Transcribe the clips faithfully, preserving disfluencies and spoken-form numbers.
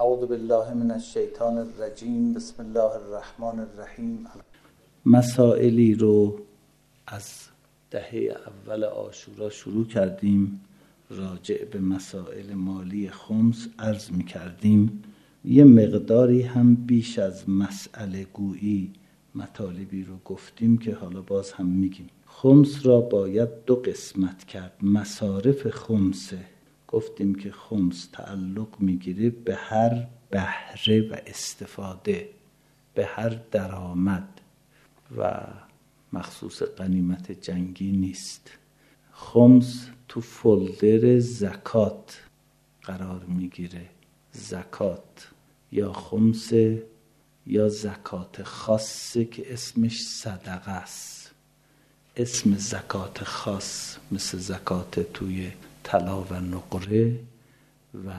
اعوذ بالله من الشیطان الرجیم. بسم الله الرحمن الرحیم. مسائلی رو از دهه اول عاشورا شروع کردیم، راجع به مسائل مالی خمس عرض می کردیم. یه مقداری هم بیش از مسئله گویی مطالبی رو گفتیم که حالا باز هم میگیم. خمس را باید دو قسمت کرد. مصارف خمسه گفتیم که خمس تعلق میگیره به هر بهره و استفاده، به هر درآمد و مخصوص غنیمت جنگی نیست. خمس تو فولدر زکات قرار میگیره. زکات یا خمس یا زکات خاصه که اسمش صدقه است. اسم زکات خاص مثل زکات توی طلا و نقره و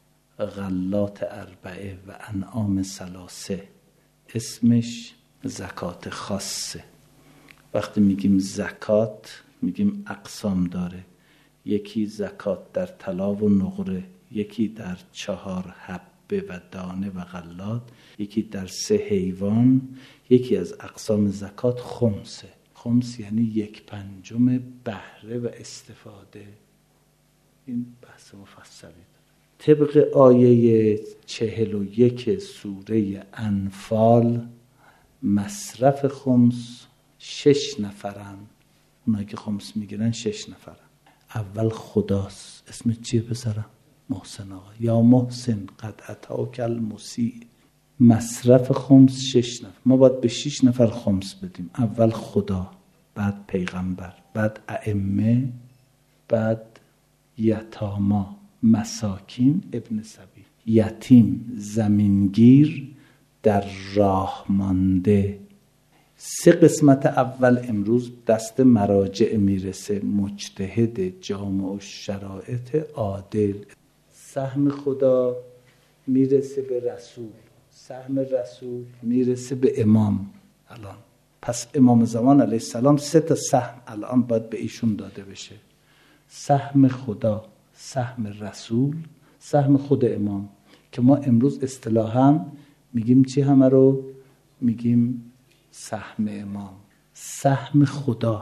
غلات اربعه و انعام ثلاثه، اسمش زکات خاصه. وقتی میگیم زکات میگیم اقسام داره. یکی زکات در طلا و نقره، یکی در چهار حبه و دانه و غلات، یکی در سه حیوان. یکی از اقسام زکات خمسه. خمس یعنی یک پنجم بهره و استفاده. این بحث مفصلی داره. طبق آیه چهل و یک سوره انفال مصرف خمس شش نفرن. اونایی که خمس میگیرن شش نفرن. اول خداست. اسم چیه پسرم؟ محسن آقا. یا محسن قد اتاک المسیء. مصرف خمس شش نفر. ما باید به شش نفر خمس بدیم. اول خدا، بعد پیغمبر، بعد ائمه، بعد یتاما، مساکین، ابن سبیل. یتیم، زمینگیر، در راه مانده. سه قسمت اول امروز دست مراجع میرسه. مجتهد جامع الشرایط عادل. سهم خدا میرسه به رسول، سهم رسول میرسه به امام. الان پس امام زمان علیه السلام سه تا سهم الان باید به ایشون داده بشه. سهم خدا، سهم رسول، سهم خود امام، که ما امروز اصطلاحاً میگیم چی همه رو؟ میگیم سهم امام. سهم خدا،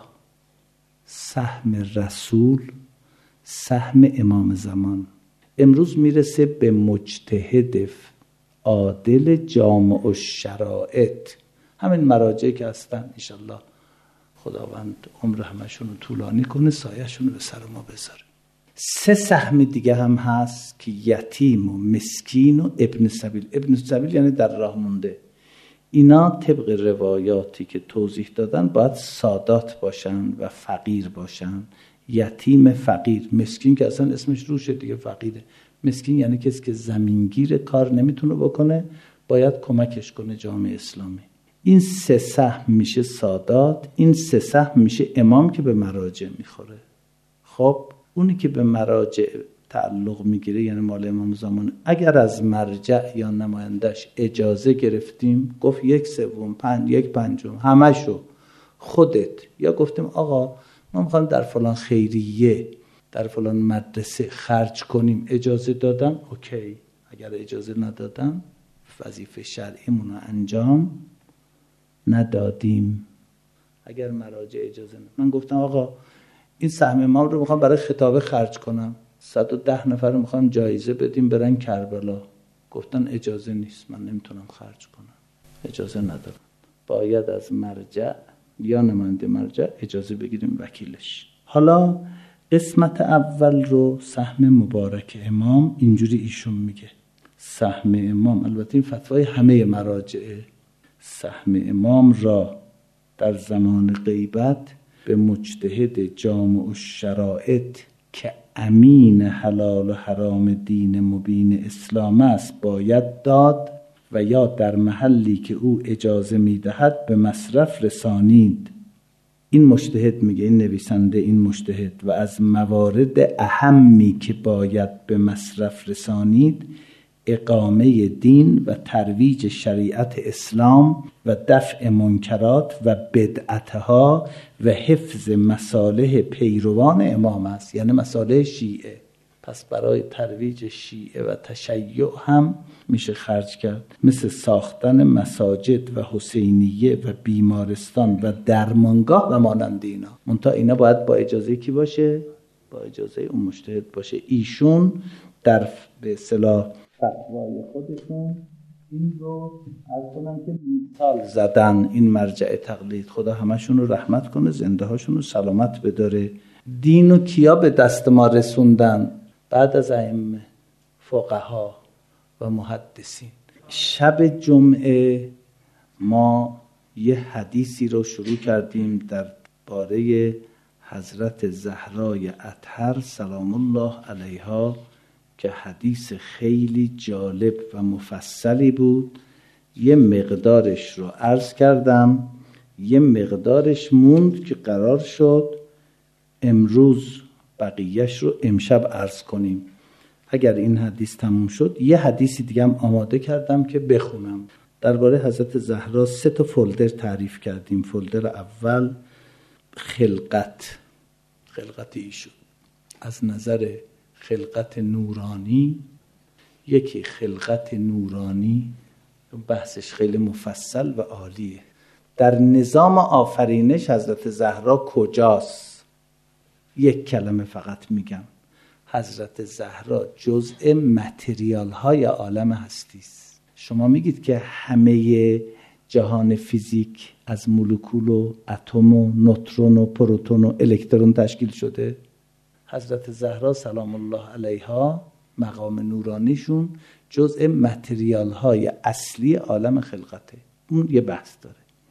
سهم رسول، سهم امام زمان. امروز میرسه به مجتهد عادل جامع الشرایط. همین مراجعی که هستن انشالله خداوند عمر همشون رو طولانی کنه، سایه‌شون رو به سر ما بذاره. سه سهم دیگه هم هست که یتیم و مسکین و ابن سبیل. ابن سبیل یعنی در راه مونده. اینا طبق روایاتی که توضیح دادن باید سادات باشن و فقیر باشن. یتیم، فقیر. مسکین که اصلا اسمش روشه دیگه، فقیره. مسکین یعنی کسی که زمینگیر، کار نمیتونه بکنه، باید کمکش کنه جامعه اسلامی. این سه سهم میشه سادات. این سه سهم میشه امام که به مراجع میخوره. خب اونی که به مراجع تعلق میگیره یعنی مال امام زمان، اگر از مرجع یا نمایندش اجازه گرفتیم، گفت یک سوم، پنج، یک پنجم، همشو خودت، یا گفتیم آقا ما میخوایم در فلان خیریه، در فلان مدرسه خرج کنیم، اجازه دادن، اوکی. اگر اجازه ندادن وظیفه شرعیمون رو انجام ندادیم. اگر مراجع اجازه ندادن، من گفتم آقا این سهم امام رو میخوام برای خطابه خرج کنم، صد و ده نفر رو میخوام جایزه بدیم برن کربلا. گفتن اجازه نیست، من نمیتونم خرج کنم، اجازه ندارم. باید از مرجع یا نماینده مرجع اجازه بگیریم، وکیلش. حالا قسمت اول رو سهم مبارک امام، اینجوری ایشون میگه سهم امام، البته این فتوای همه مراجعه، سهم امام را در زمان غیبت به مجتهد جامع الشرایط که امین حلال و حرام دین مبین اسلام است باید داد، و یا در محلی که او اجازه میدهد به مصرف رسانید. این مجتهد میگه، این نویسنده، این مجتهد، و از موارد اهمی که باید به مصرف رسانید اقامه دین و ترویج شریعت اسلام و دفع منکرات و بدعتها و حفظ مصالح پیروان امام است، یعنی مصالح شیعه. پس برای ترویج شیعه و تشیع هم میشه خرج کرد، مثل ساختن مساجد و حسینیه و بیمارستان و درمانگاه و مانند اینا. منتها اینا باید با اجازه کی باشه؟ با اجازه اون مجتهد باشه. ایشون در به اصطلاح فتوای خودشون این رو عرض کنم که مثال زدن، این مرجع تقلید. خدا همشون رو رحمت کنه، زنده هاشون رو سلامت بداره. دین و کیا به دست ما رسوندن؟ بعد از ائمه، فقها و محدثین. شب جمعه ما یه حدیثی رو شروع کردیم در باره حضرت زهرای اطهر سلام الله علیها که حدیث خیلی جالب و مفصلی بود. یه مقدارش رو عرض کردم، یه مقدارش موند که قرار شد امروز بقیهش رو امشب عرض کنیم. اگر این حدیث تموم شد یه حدیثی دیگه هم آماده کردم که بخونم. درباره حضرت زهرا سه تا فولدر تعریف کردیم. فولدر اول خلقت، خلقت ایشون از نظر خلقت نورانی. یکی خلقت نورانی بحثش خیلی مفصل و عالیه. در نظام آفرینش حضرت زهرا کجاست؟ یک کلمه فقط میگم. حضرت زهرا جزء متریال های عالم هستی است. شما میگید که همه جهان فیزیک از مولکول و اتم و نوترون و پروتون و الکترون تشکیل شده. حضرت زهرا سلام الله علیها مقام نورانیشون جزء متریال های اصلی عالم خلقته. اون یه بحث داره.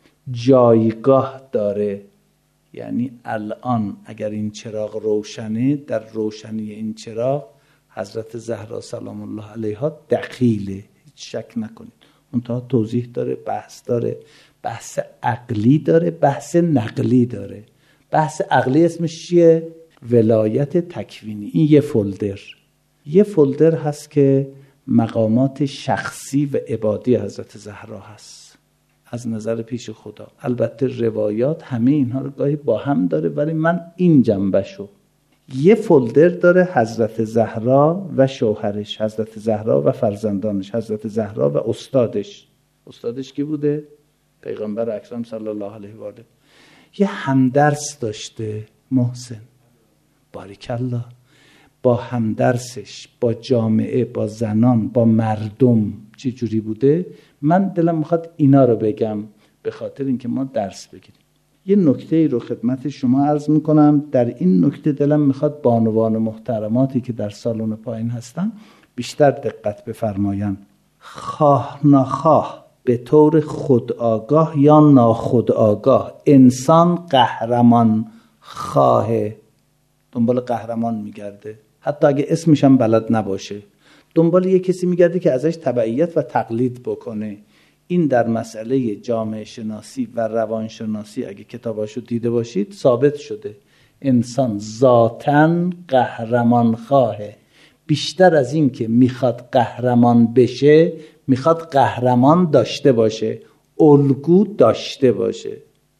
جایگاه داره، یعنی الان اگر این چراغ روشنه، در روشنی این چراغ حضرت زهرا سلام الله علیها دخیله، هیچ شک نکنید. منتها توضیح داره، بحث داره، بحث عقلی داره، بحث نقلی داره. بحث عقلی اسمش چیه؟ ولایت تکوینی. این یه فولدر. یه فولدر هست که مقامات شخصی و عبادی حضرت زهرا هست از نظر پیش خدا. البته روایات همه اینها رو گاهی با هم داره، ولی من این جنبشو. یه فولدر داره حضرت زهرا و شوهرش، حضرت زهرا و فرزندانش، حضرت زهرا و استادش. استادش کی بوده؟ پیغمبر اکرم صلی الله علیه و آله. یه همدرس داشته محسن، باریکالله. با همدرسش، با جامعه، با زنان، با مردم چه جوری بوده؟ من دلم میخواد اینا رو بگم به خاطر اینکه ما درس بگیریم. یه نکته رو خدمت شما عرض میکنم. در این نکته دلم میخواد بانوان محترماتی که در سالن پایین هستن بیشتر دقت بفرماین. خواه نخواه به طور خودآگاه یا ناخودآگاه انسان قهرمان خواهه، دنبال قهرمان میگرده. حتی اگه اسمش هم بلد نباشه دنبال یه کسی میگرده که ازش تبعیت و تقلید بکنه. این در مسئله جامعه شناسی و روان شناسی اگه کتاباشو دیده باشید ثابت شده. انسان ذاتاً قهرمان خواهه. بیشتر از این که میخواد قهرمان بشه، میخواد قهرمان داشته باشه، الگو داشته باشه.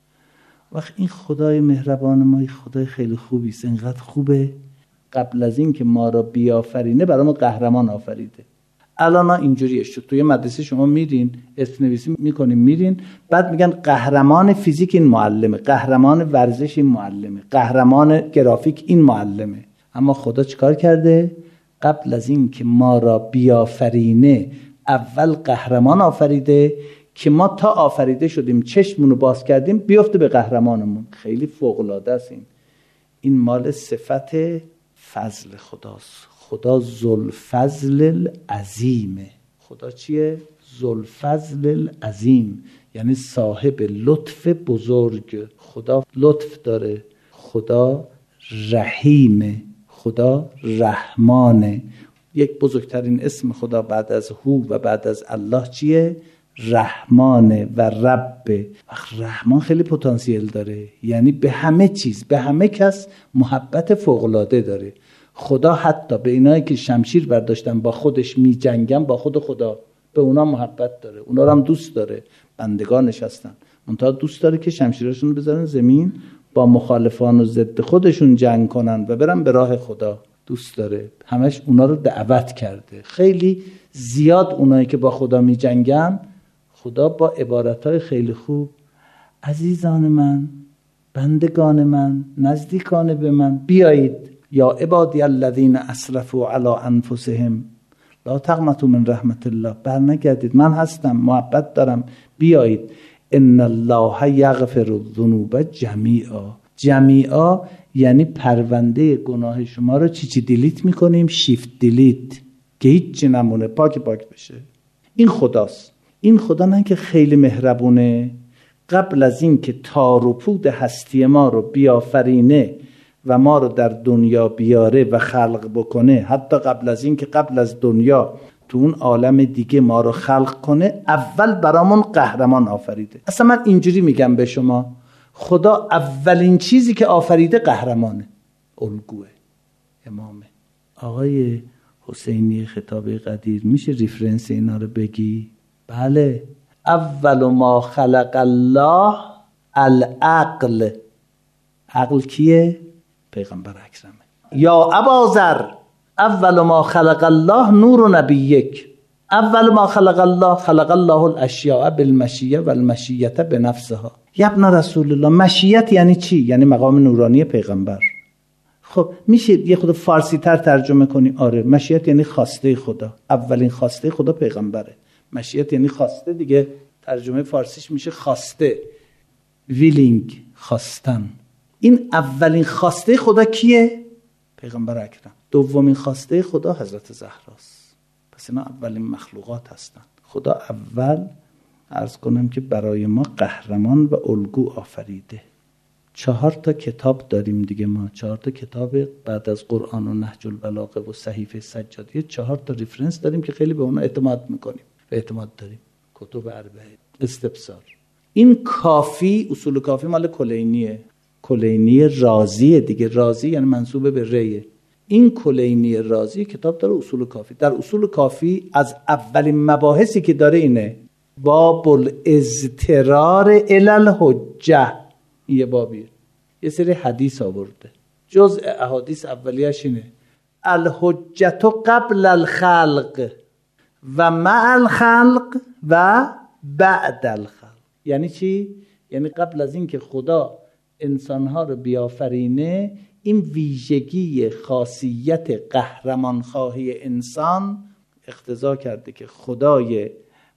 وقت این خدای مهربان ما خدای خیلی خوبی است. اینقدر خوبه قبل از این که ما را بیافرینه برای ما قهرمان آفریده. الان اینجوریه شد. توی مدرسه شما میرین اسم نویسی میکنین میرین، بعد میگن قهرمان فیزیک این معلمه، قهرمان ورزش این معلمه، قهرمان گرافیک این معلمه. اما خدا چیکار کرده؟ قبل از این که ما را بیافرینه اول قهرمان آفریده که ما تا آفریده شدیم چشمونو باز کردیم بیفته به قهرمانمون. خیلی فوق‌العاده است. این این مال صفت فضل خداست. خدا ذوالفضل العظیمه. خدا چیه؟ ذوالفضل العظیم، یعنی صاحب لطف بزرگ. خدا لطف داره، خدا رحیمه، خدا رحمانه. یک بزرگترین اسم خدا بعد از هو و بعد از الله چیه؟ رحمانه و ربه. رحمان خیلی پتانسیل داره، یعنی به همه چیز، به همه کس محبت فوق‌العاده داره. خدا حتی به اینایی که شمشیر برداشتن با خودش می جنگن، با خود خدا به اونا محبت داره، اونا رو هم دوست داره. بندگانش هستن، منتها دوست داره که شمشیرشون رو بذارن زمین، با مخالفان و ضد خودشون جنگ کنن و برن به راه خدا. دوست داره، همش اونا رو دعوت کرده. خیلی زیاد اونایی که با خدا می جنگن، خدا با عبارتهای خیلی خوب، عزیزان من، بندگان من، نزدیکان به من، بیایید یا عبادی الذین اسرفوا علی انفسهم لا تقنطوا من رحمت الله، برنگردید، من هستم، محبت دارم، بیایید. ان الله یغفر الذنوب جمیعا. جمیعا یعنی پرونده گناه شما رو چی چی دیلیت میکنیم؟ شیفت دیلیت، که هیچ چی نمونه، پاک پاک بشه. این خداست. این خدا نه که خیلی مهربونه، قبل از این که تار و پود هستی ما رو بیافرینه و ما رو در دنیا بیاره و خلق بکنه، حتی قبل از این که قبل از دنیا تو اون عالم دیگه ما رو خلق کنه، اول برامون قهرمان آفریده. اصلا من اینجوری میگم به شما، خدا اولین چیزی که آفریده قهرمانه، الگوه، امامه. آقای حسینی خطابه قدیر، میشه ریفرنس اینا رو بگی؟ بله. اول ما خلق الله العقل. عقل کیه؟ پیغمبر اکرمه. یا ابازر اول ما خلق الله نور نبیک. اول ما خلق الله خلق الله الاشیاء بالمشیه و المشیه بنفسها. یا ابن رسول الله، مشیت یعنی چی؟ یعنی مقام نورانی پیغمبر. خب میشه یه خود فارسی تر ترجمه کنی؟ آره، مشیت یعنی خواسته خدا. اولین خواسته خدا پیغمبره. مشیت یعنی خواسته دیگه، ترجمه فارسیش میشه خواسته، ویلینگ، خواستن. این اولین خواسته خدا کیه؟ پیغمبر اکرم. دومین خواسته خدا حضرت زهراست. پس اینا اولین مخلوقات هستن. خدا اول عرض کنم که برای ما قهرمان و الگو آفریده. چهار تا کتاب داریم دیگه، ما چهار تا کتاب بعد از قرآن و نهج البلاغه و صحیفه سجادیه، چهار تا ریفرنس داریم که خیلی به اونا اعتماد میکنیم و اعتماد داریم. کتب اربعه، استبصار. این کافی، اصول کافی مال کلینیه، کلینی رازیه دیگه. رازی یعنی منسوب به ریه. این کلینی رازی کتاب داره اصول کافی. در اصول کافی از اولین مباحثی که داره اینه، باب الاضطرار الی الحجه. این یه بابیه، یه سری حدیث آورده. جزء احادیث اولیش اینه، الحجت قبل الخلق و مع الخلق و بعد الخلق. یعنی چی؟ یعنی قبل از این که خدا انسانها رو بیافرینه، این ویژگی خاصیت قهرمان خواهی انسان اقتضا کرده که خدای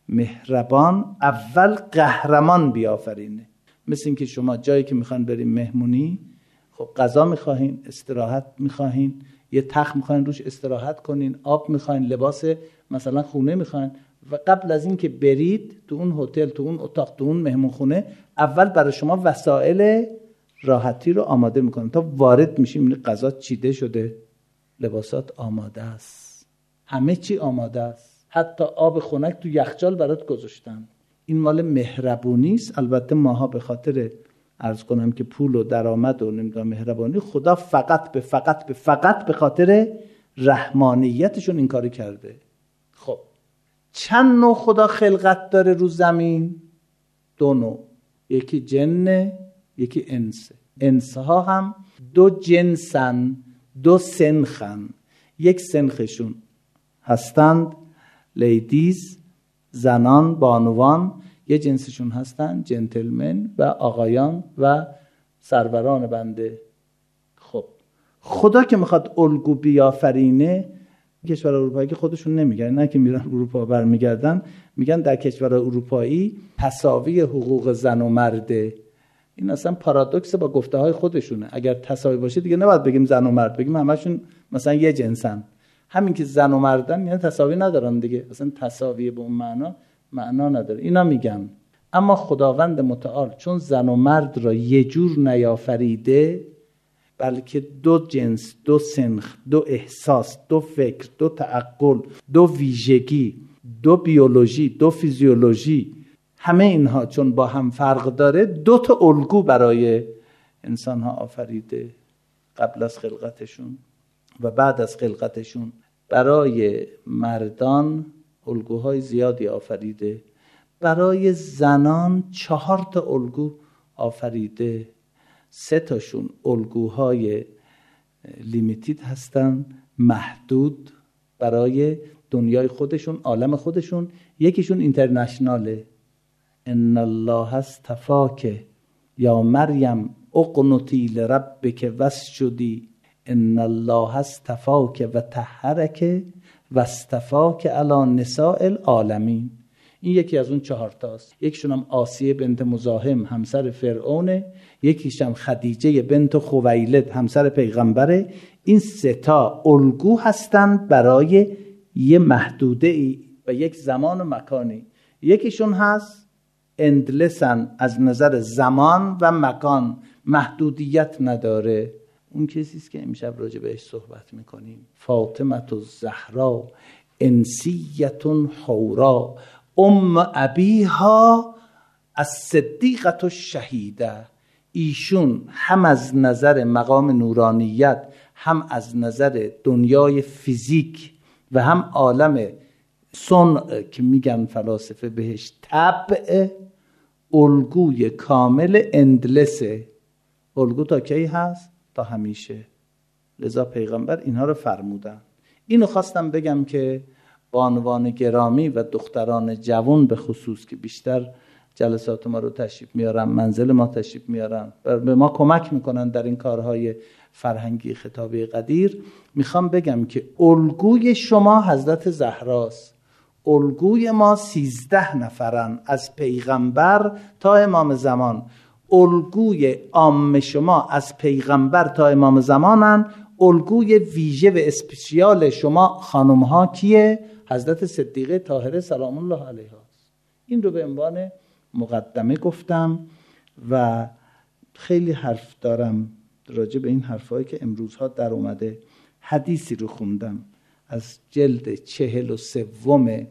مهربان اول قهرمان بیافرینه. مثل این که شما جایی که میخوان بریم مهمونی، خب غذا میخواهین، استراحت میخواهین، یه تخت میخواین روش استراحت کنین، آب میخواین، لباس مثلا خونه میخواین، و قبل از این که برید تو اون هتل، تو اون اتاق، تو اون مهمون خونه، اول برای شما وسایل راحتی رو آماده میکنن. تا وارد میشیم این غذا چیده شده، لباسات آماده است، همه چی آماده است، حتی آب خنک تو یخچال برات گذاشتن. این مال مهربونی است. البته ماها به خاطر عرض کنم که پول و درآمد و نمیدونم مهربانی، خدا فقط به فقط به فقط به خاطر رحمانیتشون این کاری کرده. خب چند نوع خدا خلقت داره رو زمین؟ دو نوع، یکی جن، یکی انس. انس ها هم دو جنسن، دو سنخن. یک سنخشون هستند لیدیز، زنان، بانوان. یه جنسشون هستن جنتلمن و آقایان و سروران بنده. خب خدا که میخواد الگو بیافرینه، کشور اروپایی که خودشون نمیگن، نه که میرن اروپا برمیگردن میگن در کشور اروپایی تساوی حقوق زن و مرده. این اصلا پارادوکس با گفته های خودشونه. اگر تساوی باشه دیگه نباید بگیم زن و مرد، بگیم همشون مثلا یه جنسن. همین که زن و مردن یعنی تساوی ندارن دیگه، اصلا تساوی به اون معنا معنا نداره. اینا میگن. اما خداوند متعال چون زن و مرد را یه جور نیافریده، بلکه دو جنس، دو سنخ، دو احساس، دو فکر، دو تعقل، دو ویژگی، دو بیولوژی، دو فیزیولوژی، همه اینها چون با هم فرق داره، دو تا الگو برای انسان ها آفریده، قبل از خلقتشون و بعد از خلقتشون. برای مردان الگوهای زیادی آفریده، برای زنان چهار تا الگو آفریده. سه تاشون الگوهای لیمیتید هستن محدود برای دنیای خودشون، عالم خودشون. یکیشون اینترنشناله. ان الله اصطفاک یا مریم اقنتی لربک واسجدی ان الله اصطفاک و طهرک و اصطفاک علی نساء العالمین. این یکی از اون چهار تاست. یکیشون هم آسیه بنت مزاحم همسر فرعونه، یکیش هم خدیجه بنت خویلد همسر پیغمبره. این سه تا الگو هستند برای یه محدوده ای و یک زمان و مکانی. یکیشون هست اندلسن، از نظر زمان و مکان محدودیت نداره. اون کسیست که امشب راجع بهش صحبت میکنیم. فاطمه الزهرا انسیه حورا ام ابیها الصدیقه الشهیده. ایشون هم از نظر مقام نورانیت، هم از نظر دنیای فیزیک و هم عالم صنع که میگن فلاسفه بهش طبع، الگوی کامل اندلسه. الگو تا کی هست؟ تا همیشه. لذا پیغمبر اینها رو فرمودن. اینو خواستم بگم که بانوان گرامی و دختران جوان به خصوص که بیشتر جلسات ما رو تشریف میارن، منزل ما تشریف میارن، به ما کمک میکنن در این کارهای فرهنگی خطابه قدیر، میخوام بگم که الگوی شما حضرت زهراست. الگوی ما سیزده نفرن از پیغمبر تا امام زمان. الگوی عام شما از پیغمبر تا امام زمانن. الگوی ویژه و اسپیشیال شما خانم ها کیه؟ حضرت صدیقه طاهره سلام الله علیها. این رو به عنوان مقدمه گفتم و خیلی حرف دارم راجع به این حرفایی که امروزها در اومده. حدیثی رو خوندم از جلد چهل و سوم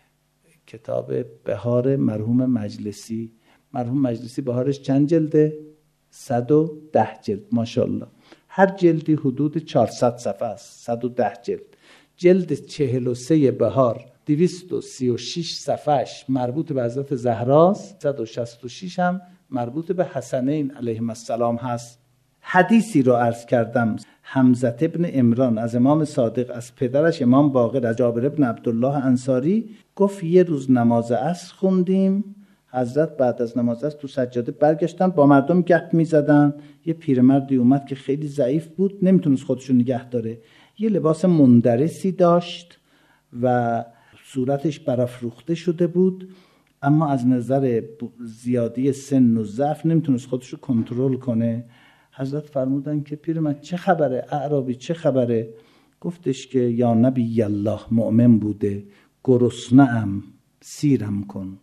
کتاب بهار مرحوم مجلسی. مرحوم مجلسی بهارش چند جلده؟ صد و ده جلد ماشاءالله. هر جلدی حدود چهارصد صفحه است. صد و ده جلد. جلد چهل و سه بهار دویست و سی و شش صفحش مربوط به حضرت زهراست. صد و شصت و شش هم مربوط به حسنین علیهم السلام هست. حدیثی رو عرض کردم. حمزه ابن عمران از امام صادق، از پدرش امام باقر، از جابر ابن عبدالله انصاری گفت یه روز نماز عصر خوندیم، حضرت بعد از نماز عصر تو سجاده برگشتن، با مردم گپ میزدن. یه پیرمردی اومد که خیلی ضعیف بود، نمیتونست خودشو نگه داره، یه لباس مندرسی داشت و صورتش برافروخته شده بود، اما از نظر زیادی سن و ضعف نمیتونست خودشو کنترل کنه. حضرت فرمودن که پیرمرد چه خبره؟ اعرابی چه خبره؟ گفتش که یا نبی الله، مؤمن بوده، گرسنه‌ام، سیرم کن،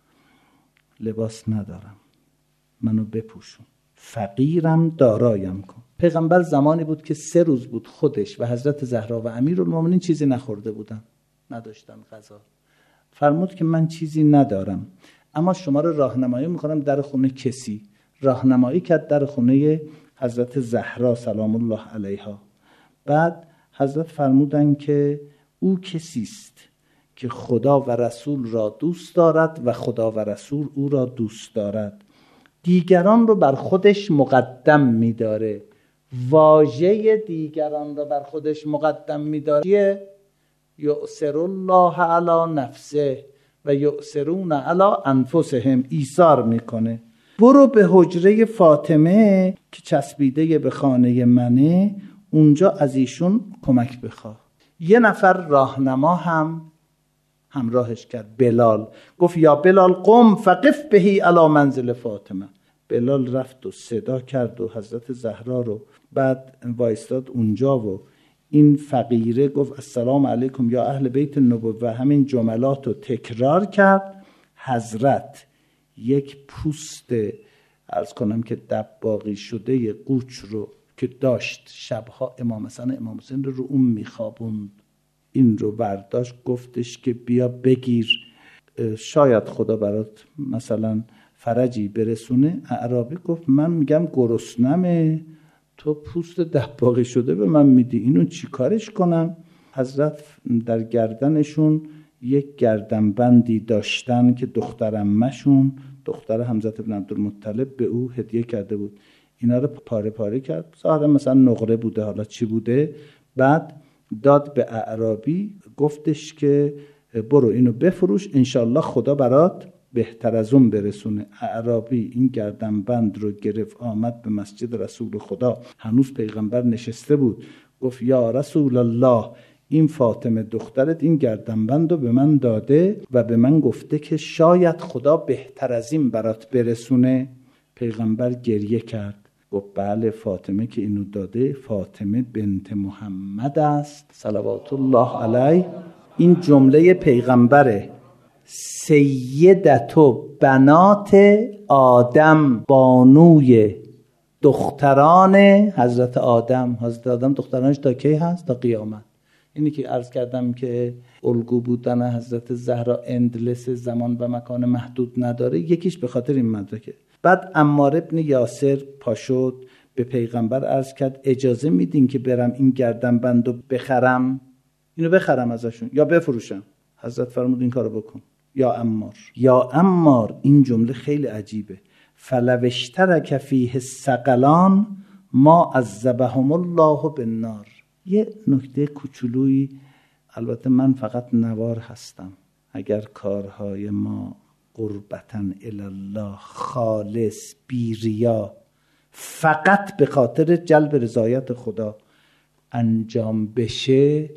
لباس ندارم، منو بپوشون، فقیرم، دارایم کن. پیغمبر زمانی بود که سه روز بود خودش و حضرت زهرا و امیرالمومنین چیزی نخورده بودن، نداشتن غذا. فرمود که من چیزی ندارم، اما شما رو راهنمایی میکنم در خونه کسی. راهنمایی کرد در خونه حضرت زهرا سلام الله علیها. بعد حضرت فرمودن که او کسیست که خدا و رسول را دوست دارد و خدا و رسول او را دوست دارد، دیگران رو بر خودش مقدم می‌داره. واژه دیگران رو بر خودش مقدم می‌داره یؤثر الله علی نفسه و یؤثرون علی انفسهم، ایثار میکنه. برو به حجره فاطمه که چسبیده به خانه منه، اونجا از ایشون کمک بخواه. یه نفر راهنما هم همراهش کرد، بلال. گفت یا بلال قم فقف بهی علی منزل فاطمه. بلال رفت و صدا کرد و حضرت زهرا رو، بعد وایستاد اونجا و این فقیره گفت السلام علیکم یا اهل بیت النبوه و همین جملات رو تکرار کرد. حضرت یک پوست عرض کنم که دباغی شده قوچ رو که داشت شبها امام حسن امام حسین رو, رو اون میخوابوند، این رو برداشت، گفتش که بیا بگیر، شاید خدا برات مثلا فرجی برسونه. اعرابی گفت من میگم گرسنمه، تو پوست دباغی شده به من میدی، اینو چی کارش کنم؟ حضرت در گردنشون یک گردنبندی داشتن که دختر عمه‌شون، دختر حمزه بن عبدالمطلب به او هدیه کرده بود. اینا رو پاره پاره کرد، ظاهرا مثلا نقره بوده، حالا چی بوده. بعد داد به اعرابی، گفتش که برو اینو بفروش، انشالله خدا برات بهتر از اون برسونه. اعرابی این گردنبند رو گرفت، آمد به مسجد رسول خدا، هنوز پیغمبر نشسته بود. گفت یا رسول الله، این فاطمه دخترت این گردنبند رو به من داده و به من گفته که شاید خدا بهتر از این برات برسونه. پیغمبر گریه کرد، گفت بله، فاطمه که اینو داده فاطمه بنت محمد است صلوات الله علیه. این جمله پیغمبره، سیدتو بنات آدم، بانوی دختران حضرت آدم. حضرت آدم دخترانش تا کی هست؟ تا قیامت. اینی که عرض کردم که الگو بودن حضرت زهرا اندلس، زمان و مکان محدود نداره، یکیش به خاطر این مدرکه. بعد عمار ابن یاسر پاشد به پیغمبر عرض کرد اجازه میدین که برم این گردنبندو بخرم، اینو بخرم ازشون یا بفروشم؟ حضرت فرمود این کارو بکن یا عمار. یا عمار، این جمله خیلی عجیبه، فلو اشترک فیه الثقلان ما عذبهم الله بالنار. یه نکته کوچولویی، البته من فقط نوار هستم، اگر کارهای ما قربتاً الی خالص بی ریا فقط به خاطر جلب رضایت خدا انجام بشه،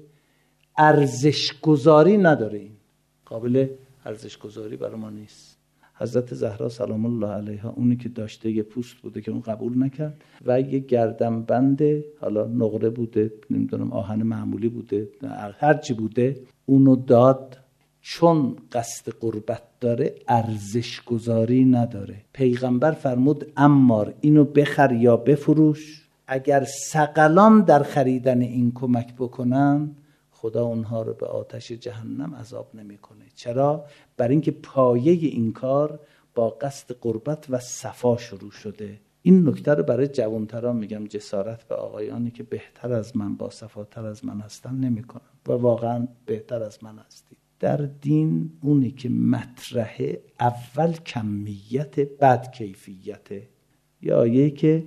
ارزش گذاری نداره، این قابل ارزش گذاری برای ما نیست. حضرت زهرا سلام الله علیها اونی که داشته یه پوست بوده که اون قبول نکرد و یه گردنبند، حالا نقره بوده، نمیدونم آهن معمولی بوده، هر چی بوده، اونو داد، چون قصد قربت داره ارزش گذاری نداره. پیغمبر فرمود عمار اینو بخر یا بفروش، اگر ثقلان در خریدن این کمک بکنن خدا اونها رو به آتش جهنم عذاب نمیکنه. چرا؟ برای اینکه پایه این کار با قصد قربت و صفا شروع شده. این نکته رو برای جوانتران میگم، جسارت به آقایانی که بهتر از من، با صفاتر از من هستن نمیکنن و واقعا بهتر از من هستی. در دین اونی که مطرحه اول کمیت بعد کیفیته، یا آیه که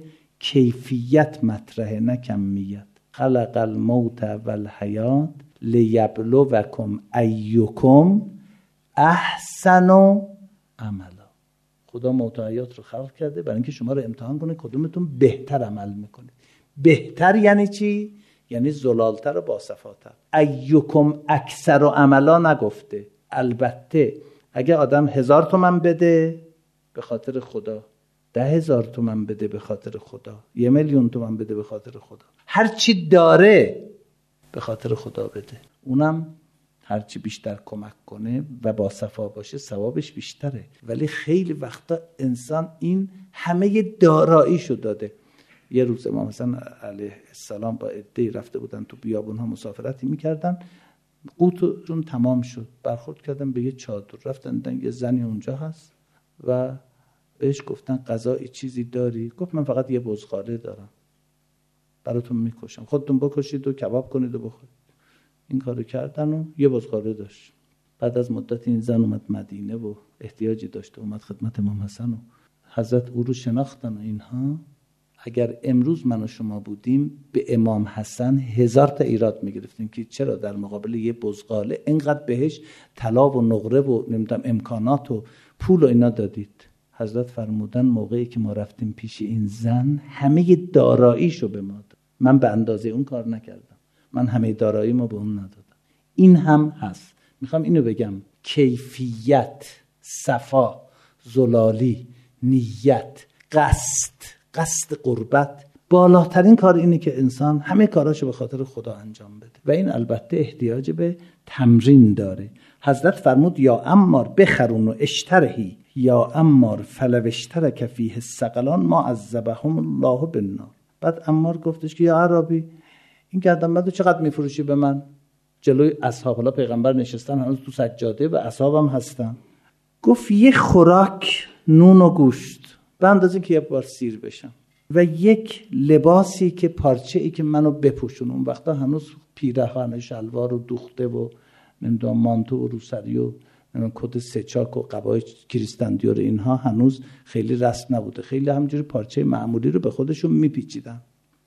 کیفیت مطرحه نه کمیت. خلق الموت والحیات لیبلوکم ایکم احسن عملا. خدا موت و حیات رو خلق کرده برای اینکه شما رو امتحان کنه کدومتون بهتر عمل میکنه. بهتر یعنی چی؟ یعنی زلالتر و باصفاتر. ایکم اکثر و عملا نگفته. البته اگه آدم هزار تومن بده به خاطر خدا، ده هزار تومن بده به خاطر خدا، یه میلیون تومن بده به خاطر خدا، هر چی داره به خاطر خدا بده، اونم هر چی بیشتر کمک کنه و با صفا باشه ثوابش بیشتره. ولی خیلی وقتا انسان این همه داراییشو داده. یه روز امام حسن علیه السلام با عده‌ای رفته بودن تو بیابون‌ها مسافرتی میکردن، قوتشون تمام شد، برخورد کردن به یه چادر، رفتن دیدن یه زنی اونجا هست و بهش گفتن غذایی چیزی داری؟ گفت من فقط یه بزغاله دارم، براتون میکشم، خودتون بکشید و کباب کنید و بخورید. این کارو کردن و یه بزغاله داشت. بعد از مدت این زن اومد مدینه و احتیاجی داشته، اومد خدمت امام حسن و حضرت او رو شناختن و اینها. اگر امروز من و شما بودیم به امام حسن هزار تا ایراد میگرفتیم که چرا در مقابل یه بزغاله اینقدر بهش طلا و نقره و نمیدونم امکانات و پول و اینا دادید. حضرت فرمودن موقعی که ما رفتیم پیش این زن همه داراییشو به ما داد، من به اندازه اون کار نکردم، من همه داراییمو به اون ندادم. این هم هست. میخوام اینو بگم، کیفیت، صفا، زلالی، نیت، قصد قصد قربت، بالاترین کار اینه که انسان همه کاراشو به خاطر خدا انجام بده و این البته احتیاج به تمرین داره. حضرت فرمود یا عمار بخرون و اشترهی، یا عمار فلو اشترک فیه الثقلان ما عذبهم الله بالنار. بعد عمار گفتش که یا عربی این گردنبندو چقدر میفروشی به من؟ جلوی اصحاب، حالا پیغمبر نشستن هنوز تو سجاده و اصحابم هستن. گفت یه خوراک نون و گوشت به اندازه که یه بار سیر بشم و یک لباسی که پارچه ای که منو بپوشون. اون وقتا هنوز پیراهن شلوار و دوخته و نمیدونم مانتو و روسری و کت سچاک و قبای کریستاندیور اینها هنوز خیلی رسم نبوده، خیلی همینجوری پارچه معمولی رو به خودشون میپیچیدن.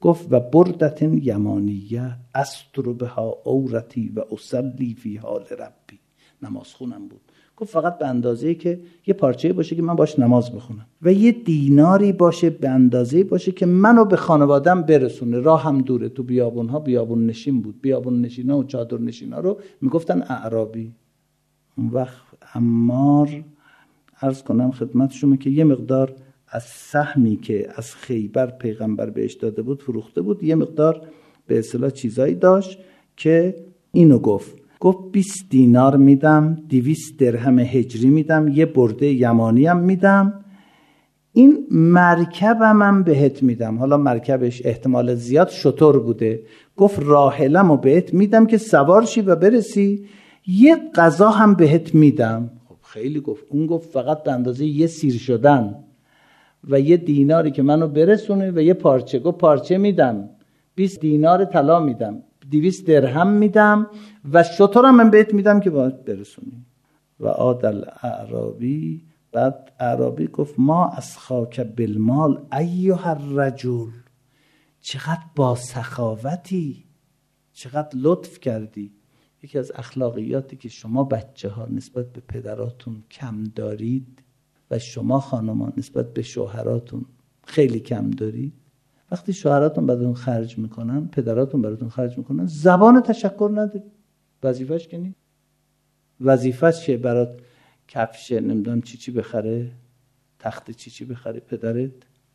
گفت و بردت یمانیه استر بها عورتی و اصلی فی حال ربی. نماز خونم بود. گفت فقط به اندازه‌ای که یه پارچه‌ای باشه که من باش نماز بخونم و یه دیناری باشه به اندازه‌ای باشه که منو به خانواده‌ام برسونه. راه هم دوره، تو بیابون‌ها بیابون نشین بود. بیابون نشینا و چادر نشینا رو میگفتن اعرابی. اون وقت عمار عرض کنم خدمت شما که یه مقدار از سهمی که از خیبر پیغمبر بهش داده بود فروخته بود، یه مقدار به اصطلاح چیزایی داشت که اینو گفت گفت بیست دینار میدم، دویست درهم هجری میدم، یه برده یمانی هم میدم، این مرکبم هم بهت میدم. حالا مرکبش احتمال زیاد شتر بوده. گفت راحلم رو بهت میدم که سوار شی و برسی، یه غذا هم بهت میدم. خب خیلی گفت. اون گفت فقط به اندازه یه سیر شدن و یه دیناری که منو برسونه و یه پارچه. گفت پارچه میدم، بیست دینار طلا میدم، دویست درهم میدم و شترم من بهت میدم که باید برسونی. و عادل اعرابی، بعد اعرابی گفت ما از خاک بالمال ایها الرجل، چقدر با سخاوتی، چقدر لطف کردی. یکی از اخلاقیاتی که شما بچه ها نسبت به پدراتون کم دارید و شما خانمان نسبت به شوهراتون خیلی کم دارید، وقتی شوهراتون براتون خرج میکنن، پدراتون براتون خرج میکنن، زبان تشکر ندارید. وظیفه‌اش که نیست. وظیفه‌اش چیه؟ برات کفش نمیدونم چی چی بخره، تخت چی چی بخره پدرت،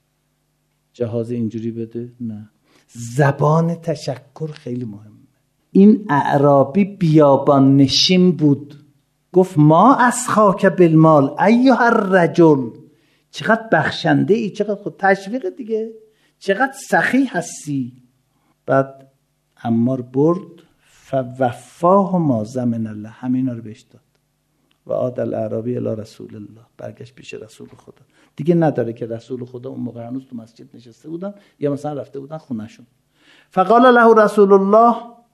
جهاز اینجوری بده؟ نه. زبان تشکر خیلی مهمه. این اعرابی بیابان نشین بود. گفت ما از خاک بالمال ایها الرجل، چقدر بخشنده ای، چقدر خود تشویق دیگه، چقدر سخی هستی. بعد عمار برد فوفاه ما زمن الله، همینا رو بهش داد. و عادل اعرابی الی رسول الله، برگشت پیش رسول خدا. دیگه نداره که رسول خدا اون موقع هنوز تو مسجد نشسته بودن یا مثلا رفته بودن خونهشون. فقال له رسول الله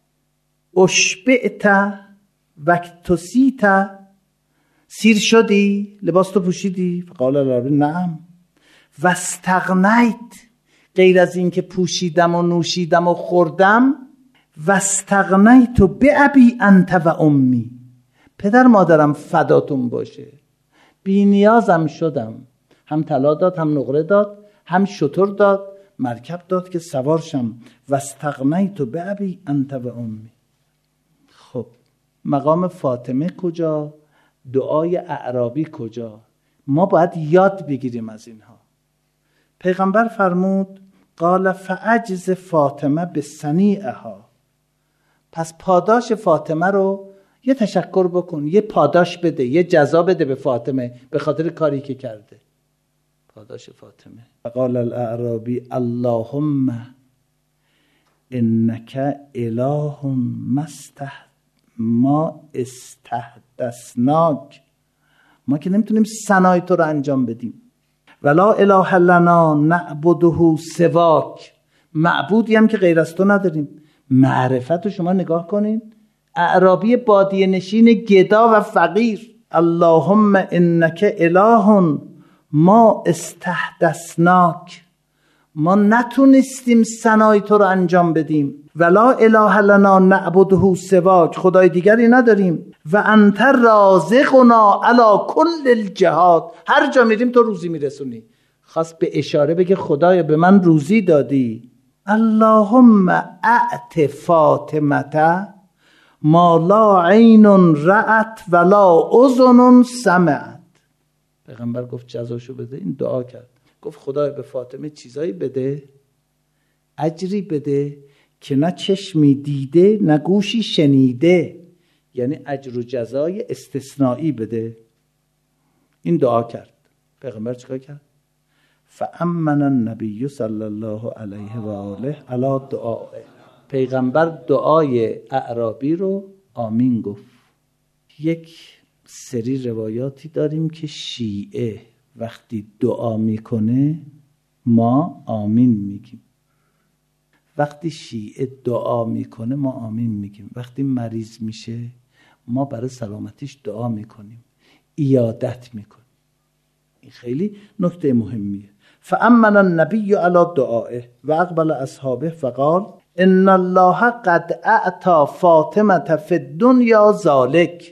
اشبعت وکتسیت، سیر شدی، لباس تو پوشیدی؟ فقال الاعرابی نعم. واستغنیت، غیر از این که پوشیدم و نوشیدم و خوردم، واستغنیت بأبی انت و امی، پدر مادرم فداتون باشه، بی نیازم شدم. هم طلا داد، هم نقره داد، هم شتر داد، مرکب داد که سوار شم. واستغنیت بأبی انت و امی. خب مقام فاطمه کجا؟ دعای اعرابی کجا؟ ما باید یاد بگیریم از اینها. پیغمبر فرمود قال فاجز فاطمه بصنیعها، پس پاداش فاطمه رو یه تشکر بکن، یه پاداش بده، یه جزا بده به فاطمه به خاطر کاری که کرده. پاداش فاطمه. قال الاعرابی اللهم انک اله مسته ما استحدثناک، ما که نمیتونیم ثنای تو رو انجام بدیم. ولا اله لنا نعبده سواک، معبودی هم که غیر از تو نداریم. معرفت رو شما نگاه کنین. اعرابی بادیه نشین گدا و فقیر. اللهم انک اله ما استحدثناک، ما نتونستیم ثنای تو رو انجام بدیم. ولا اله لنا نعبده سواک، خدای دیگری نداریم. و انت رازقنا علی کل الجهات، هر جا میریم تو روزی میرسونی. خواست به اشاره بگه خدایا به من روزی دادی. اللهم اعط فاطمه ما لا عین رأت ولا اذن سمعت. پیغمبر گفت جزاشو بده. این دعا کرد، گفت خدایا به فاطمه چیزایی بده، اجری بده که نه چشمی دیده نه گوشی شنیده، یعنی اجر و جزای استثنایی بده. این دعا کرد. پیغمبر چیکار کرد؟ فامن النبی صلی الله علیه و آله علی دعائه، پیغمبر دعای اعرابی رو آمین گفت. یک سری روایاتی داریم که شیعه وقتی دعا میکنه ما آمین میگیم. وقتی شیعه دعا میکنه ما آمین میگیم. وقتی مریض میشه ما برای سلامتیش دعا میکنیم، عیادت میکنیم. این خیلی نکته مهمیه. فامن النبی علی دعائه و اقبل اصحابه فقال ان الله قد اعطى فاطمه فی الدنیا ذلک.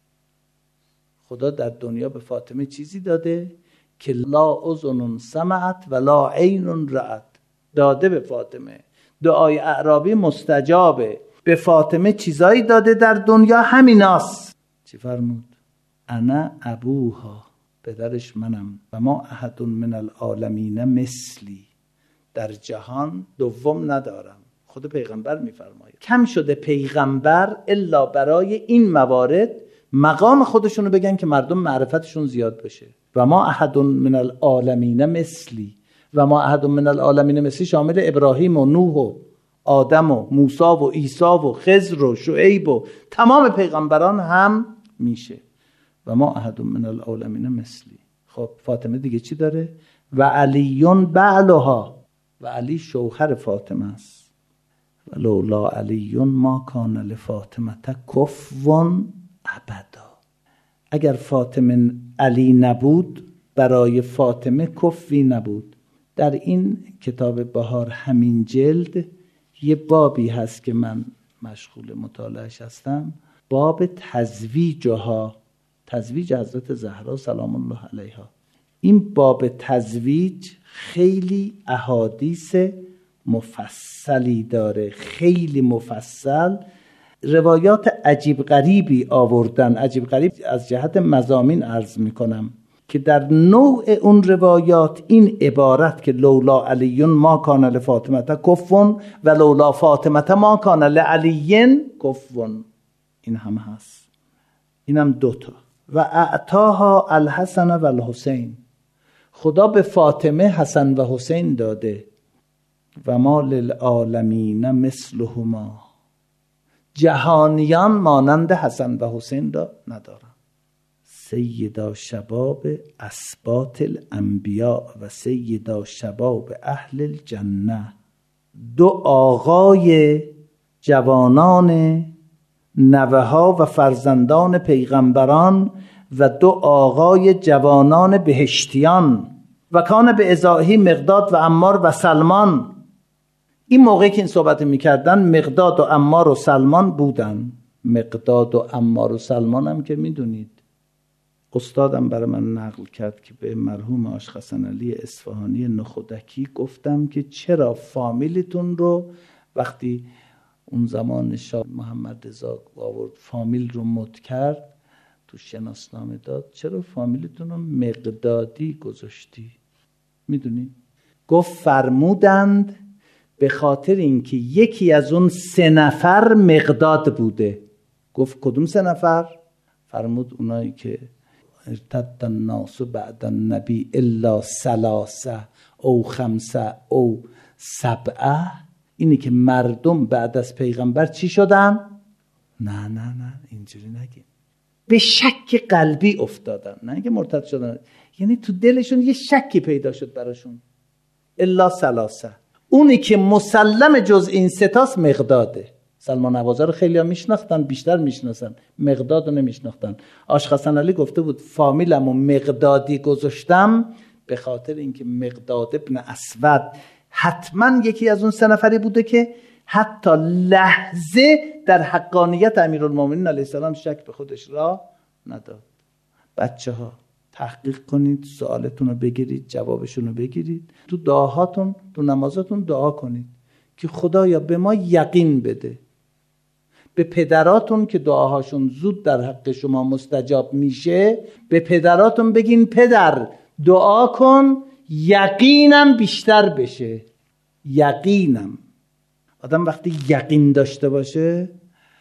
خدا در دنیا به فاطمه چیزی داده که لا اذن سمعت و لا عین رأت. داده به فاطمه. دعای اعرابی مستجابه. به فاطمه چیزایی داده در دنیا، همیناست. چی فرمود؟ انا ابوها، پدرش منم. و ما احد من العالمین مثلی، در جهان دوم ندارم. خود پیغمبر میفرماید کم شده پیغمبر الا برای این موارد مقام خودشونو بگن که مردم معرفتشون زیاد بشه. و ما احد من العالمین مثلی، و ما احد من العالمین مثلی شامل ابراهیم و نوح و آدم و موسی و عیسی و خضر و شعیب و تمام پیغمبران هم میشه. و ما احد من العالمین مثلی. خب فاطمه دیگه چی داره؟ و علیون بعلها، و علی شوهر فاطمه است. ولولا علیون ما کان لفاطمه کفوان ابدا. اگر فاطمه علی نبود برای فاطمه کفوی نبود. در این کتاب بهار همین جلد یه بابی هست که من مشغول مطالعهش هستم، باب تزویجها، تزویج حضرت زهرا سلام الله علیها. این باب تزویج خیلی احادیث مفصلی داره، خیلی مفصل. روایات عجیب غریبی آوردن، عجیب غریب از جهت مضامین عرض میکنم که در نوع اون روایات این عبارت که لولا علیون ما کان لفاطمه کفون و لولا فاطمه ما کان لعلی کفون، این هم هست. اینم دوتا. و اعطاها الحسن و الحسین، خدا به فاطمه حسن و حسین داده. و ما للعالمین مثلهما، جهانیان مانند حسن و حسین را ندارن. سیدا شباب اسباط الانبیاء و سیدا شباب اهل الجنه، دو آقای جوانان نوه ها و فرزندان پیغمبران و دو آقای جوانان بهشتیان. و کان به ازاهی مقداد و عمار و سلمان. این موقعی که این صحبت میکردن مقداد و عمار و سلمان بودن. مقداد و عمار و سلمان هم که میدونید، استادم برای من نقل کرد که به مرحوم آش حسن علی اصفهانی نخودکی گفتم که چرا فامیلتون رو وقتی اون زمان شاه محمد رضا آورد فامیل رو مد کرد تو شناسنامه داد، چرا فامیلتون رو مقدادی گذاشتی؟ میدونی؟ گفت فرمودند به خاطر اینکه یکی از اون سه نفر مقداد بوده. گفت کدوم سه نفر؟ فرمود اونایی که ارتد الناس بعد النبی الا ثلاثه او خمسه او سبعه. اینی که مردم بعد از پیغمبر چی شدن؟ نه نه نه اینجوری نگیم، به شک قلبی افتادن، نه اینکه مرتد شدن، یعنی تو دلشون یه شکی پیدا شد براشون. الا ثلاثه، اونی که مسلم جز این ستاست مقداده. سلمان نوازه رو خیلی ها میشناختن، بیشتر میشناسن، مقداد رو نمیشناختن. آش حسن علی گفته بود فامیلمو مقدادی گذاشتم به خاطر اینکه مقداد ابن اسود حتما یکی از اون سه نفری بوده که حتی لحظه در حقانیت امیرالمومنین علیه السلام شک به خودش را نداد. بچه ها تحقیق کنید، سوالتون رو بگیرید، جوابشون رو بگیرید، تو دعاهاتون، تو نمازاتون دعا کنید که خدایا به ما یقین بده. به پدراتون که دعاهاشون زود در حق شما مستجاب میشه، به پدراتون بگین پدر دعا کن یقینم بیشتر بشه. یقینم، آدم وقتی یقین داشته باشه،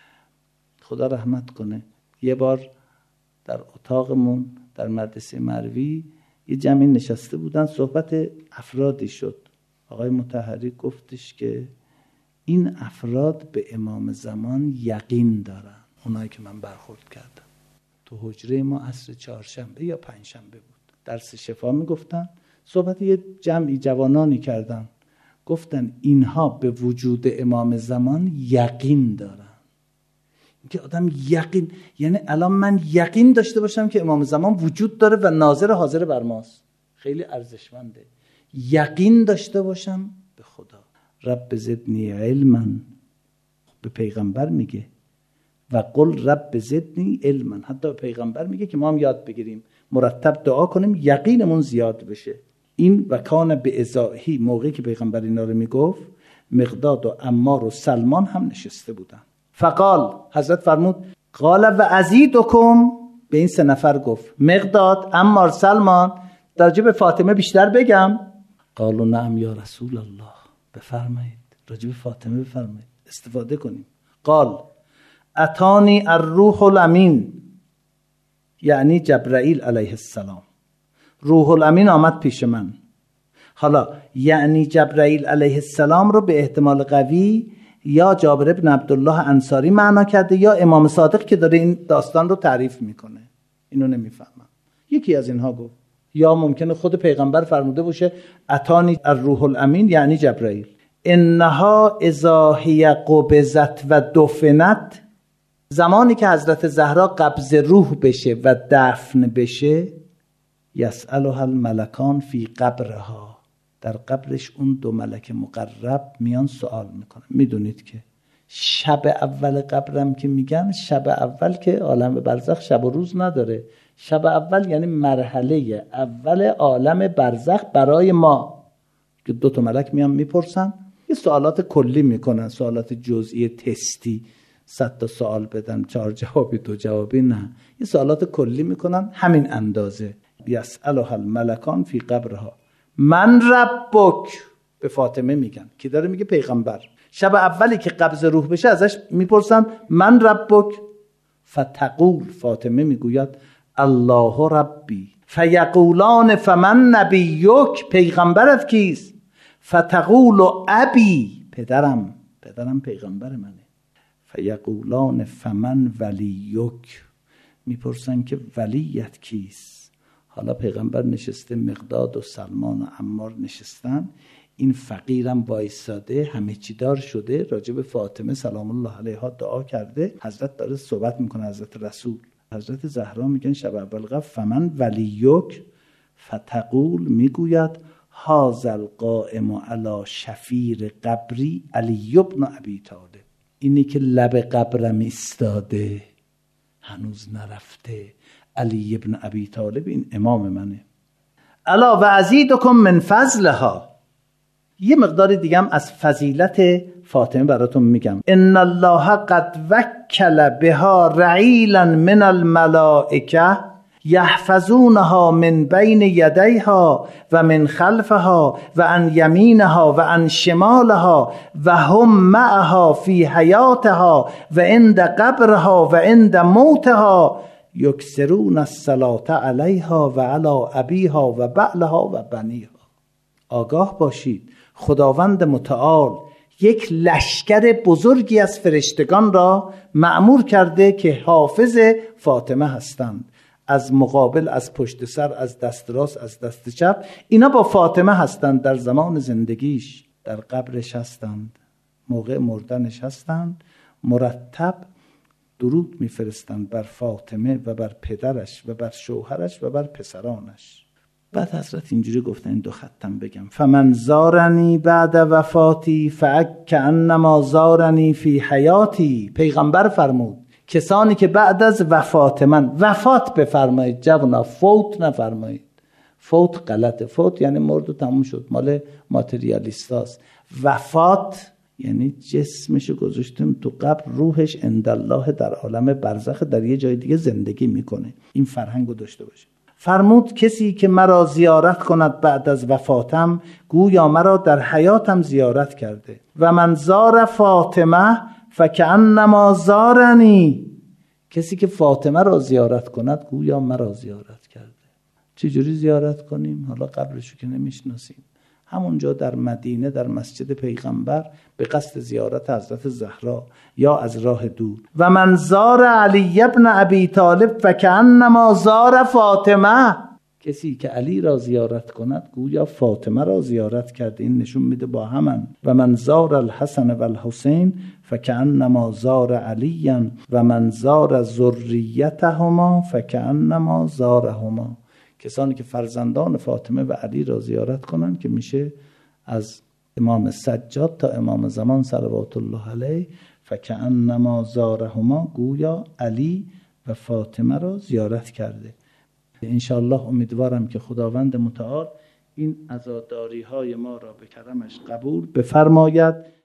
خدا رحمت کنه. یه بار در اتاقمون در مدرسه مروی یه جمعی نشسته بودن، صحبت افرادی شد. آقای مطهری گفتش که این افراد به امام زمان یقین دارن. اونایی که من برخورد کردم تو حجره ما عصر چهارشنبه یا پنجشنبه بود، درس شفا میگفتن، صحبت یه جمعی جوانانی کردن، گفتن اینها به وجود امام زمان یقین دارن. که آدم یقین، یعنی الان من یقین داشته باشم که امام زمان وجود داره و ناظر حاضر بر ماست، خیلی ارزشمنده. یقین داشته باشم به خدا. رب زدنی علما، به پیغمبر میگه و قل رب زدنی علما، حتی به پیغمبر میگه که ما هم یاد بگیریم، مرتب دعا کنیم یقینمون زیاد بشه. این و کان به ازاهی، موقعی که پیغمبر اینا رو میگفت مقداد و عمار و سلمان هم نشسته بودن. فقال، حضرت فرمود قال و ازیدکم، به این سه نفر گفت مقداد، عمار، سلمان، راجع به فاطمه بیشتر بگم؟ قالوا نعم یا رسول الله، بفرمایید راجع به فاطمه بفرمایید، استفاده کنیم. قال اتانی الروح الامین، یعنی جبرائیل علیه السلام، روح الامین آمد پیش من. حالا یعنی جبرائیل علیه السلام رو به احتمال قوی یا جابر بن عبدالله انصاری معنا کرده یا امام صادق که داره این داستان رو تعریف میکنه، اینو نمیفهمم. یکی از اینها گفت، یا ممکنه خود پیغمبر فرموده باشه اتانی الروح الامین یعنی جبرائیل. انها اذا هی قبضت و دفنت، زمانی که حضرت زهرا قبض روح بشه و دفن بشه، یسألها الملکان فی قبرها، در قبرش اون دو ملک مقرب میان سوال میکنن. میدونید که شب اول قبرم که میگن، شب اول که عالم برزخ شب و روز نداره، شب اول یعنی مرحله اول عالم برزخ برای ما، که دو تا ملک میان میپرسن، یه سوالات کلی میکنن، سوالات جزئی تستی، صد تا سوال بدن، چهار جوابی دو جوابی، نه، یه سوالات کلی میکنن همین اندازه. یسألها الملکان فی قبرها من ربک، به فاطمه میگن، کی داره میگه؟ پیغمبر. شب اولی که قبض روح بشه ازش میپرسن من ربک، فتقول، فاطمه میگوید الله ربی، فیقولان فمن نبیک، پیغمبرت کیست؟ فتقول ابی، پدرم، پدرم پیغمبر منه. فیقولان فمن ولیک، میپرسن که ولیت کیست؟ حالا پیغمبر نشسته، مقداد و سلمان و عمار نشستن، این فقیرم وایساده، همه چی دار شده، راجع به فاطمه سلام الله علیها دعا کرده. حضرت داره صحبت میکنه، حضرت رسول. حضرت زهرا میگن شب اول قبر فمن ولیک، فتقول، میگوید هذا القائم علی شفیر قبری علی بن ابی طالب، اینی که لب قبرم ایستاده هنوز نرفته، علی بن ابی طالب، این امام منه. الا و ازیدکم من فضلها، یه مقدار دیگه هم از فضیلت فاطمه براتون میگم. ان الله قد وکل بها رعیلا من الملائکه یحفظونها من بین یدیها و من خلفها و عن یمینها و عن شمالها و هم معها فی حیاتها و عند قبرها و عند موتها یکسرون الصلاة علیها و علی ابیها و بعلها و بنیها. آگاه باشید خداوند متعال یک لشکر بزرگی از فرشتگان را مأمور کرده که حافظ فاطمه هستند، از مقابل، از پشت سر، از دست راست، از دست چپ، اینا با فاطمه هستند، در زمان زندگیش، در قبرش هستند، موقع مردنش هستند، مرتب درود میفرستند بر فاطمه و بر پدرش و بر شوهرش و بر پسرانش. بعد حضرت اینجوری گفتن، این دو خطم بگم، فمن زارنی بعد وفاتی فکأنما زارنی فی حیاتی. پیغمبر فرمود کسانی که بعد از وفات من، وفات بفرمایید جوونا، فوت نفرمایید. فوت غلطه، فوت یعنی مرد و تموم شد، مال ماتریالیستاست. وفات یعنی جسمشو گذاشتیم تو قبر، روحش عندالله در عالم برزخ، در یه جای دیگه زندگی میکنه. این فرهنگو داشته باشه. فرمود کسی که مرا زیارت کند بعد از وفاتم، گویا مرا در حیاتم زیارت کرده. و من زار فاطمه فکأنما زارنی، کسی که فاطمه را زیارت کند گویا مرا زیارت کرده. چجوری زیارت کنیم؟ حالا قبرشو که نمیشناسیم، همونجا در مدینه در مسجد پیغمبر به قصد زیارت حضرت زهرا یا از راه دور. و من زار علی ابن ابی طالب فکأنما زار فاطمه، کسی که علی را زیارت کند گویا فاطمه را زیارت کرده. این نشون میده با همن. و من زار الحسن و الحسین فکأنما زار علیا و من زار ذریتهما فکأنما زارهما، کسانی که فرزندان فاطمه و علی را زیارت کنن که میشه از امام سجاد تا امام زمان صلوات الله علیه فکأنما زارهما، گویا علی و فاطمه را زیارت کرده. انشاءالله امیدوارم که خداوند متعال این عزاداری های ما را به کرمش قبول بفرماید.